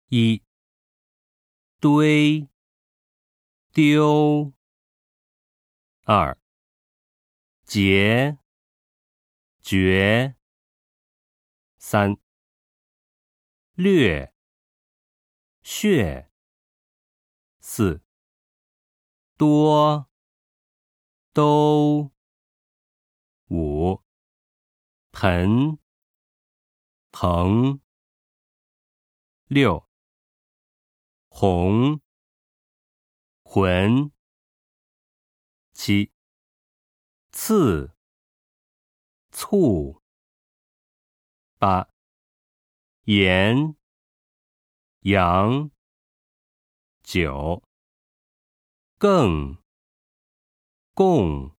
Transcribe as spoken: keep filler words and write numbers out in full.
一堆丢。二结决。三略血。四多都。五盆棚。六红魂。七刺醋。八盐阳。九更共。